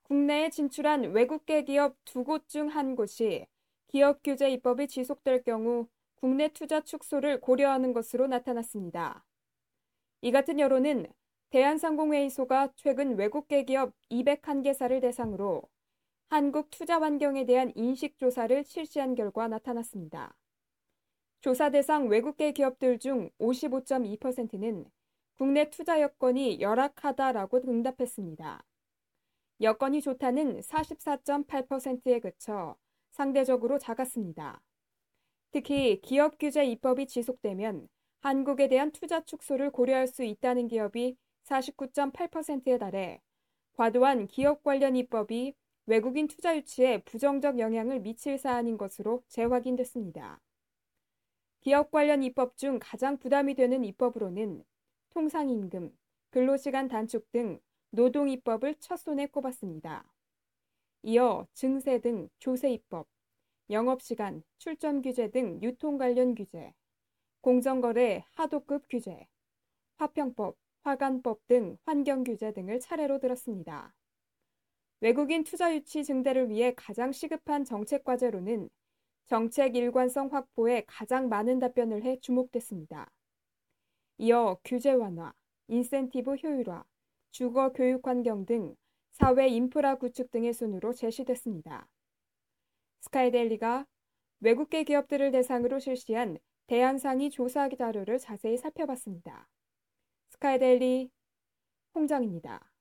국내에 진출한 외국계 기업 두 곳 중 한 곳이 기업 규제 입법이 지속될 경우 국내 투자 축소를 고려하는 것으로 나타났습니다. 이 같은 여론은 대한상공회의소가 최근 외국계 기업 201개사를 대상으로 한국 투자 환경에 대한 인식조사를 실시한 결과 나타났습니다. 조사 대상 외국계 기업들 중 55.2%는 국내 투자 여건이 열악하다라고 응답했습니다. 여건이 좋다는 44.8%에 그쳐 상대적으로 작았습니다. 특히 기업 규제 입법이 지속되면 한국에 대한 투자 축소를 고려할 수 있다는 기업이 49.8%에 달해 과도한 기업 관련 입법이 외국인 투자 유치에 부정적 영향을 미칠 사안인 것으로 재확인됐습니다. 기업 관련 입법 중 가장 부담이 되는 입법으로는 통상임금, 근로시간 단축 등 노동 입법을 첫 손에 꼽았습니다. 이어 증세 등 조세 입법, 영업시간, 출점 규제 등 유통 관련 규제, 공정거래 하도급 규제, 화평법, 화관법 등 환경 규제 등을 차례로 들었습니다. 외국인 투자 유치 증대를 위해 가장 시급한 정책 과제로는 정책 일관성 확보에 가장 많은 답변을 해 주목됐습니다. 이어 규제 완화, 인센티브 효율화, 주거 교육 환경 등 사회 인프라 구축 등의 순으로 제시됐습니다. 스카이데일리가 외국계 기업들을 대상으로 실시한 대한상의 조사 자료를 자세히 살펴봤습니다. 스카이데일리 홍정입니다.